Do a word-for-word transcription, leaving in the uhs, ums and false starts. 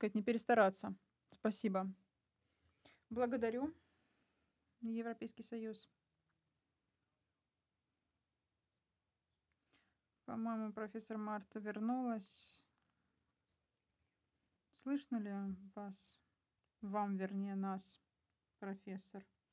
сказать, не перестараться. Спасибо. Благодарю. Европейский Союз. По-моему, профессор Марта вернулась. Слышно ли вас? Вам, вернее, нас, профессор?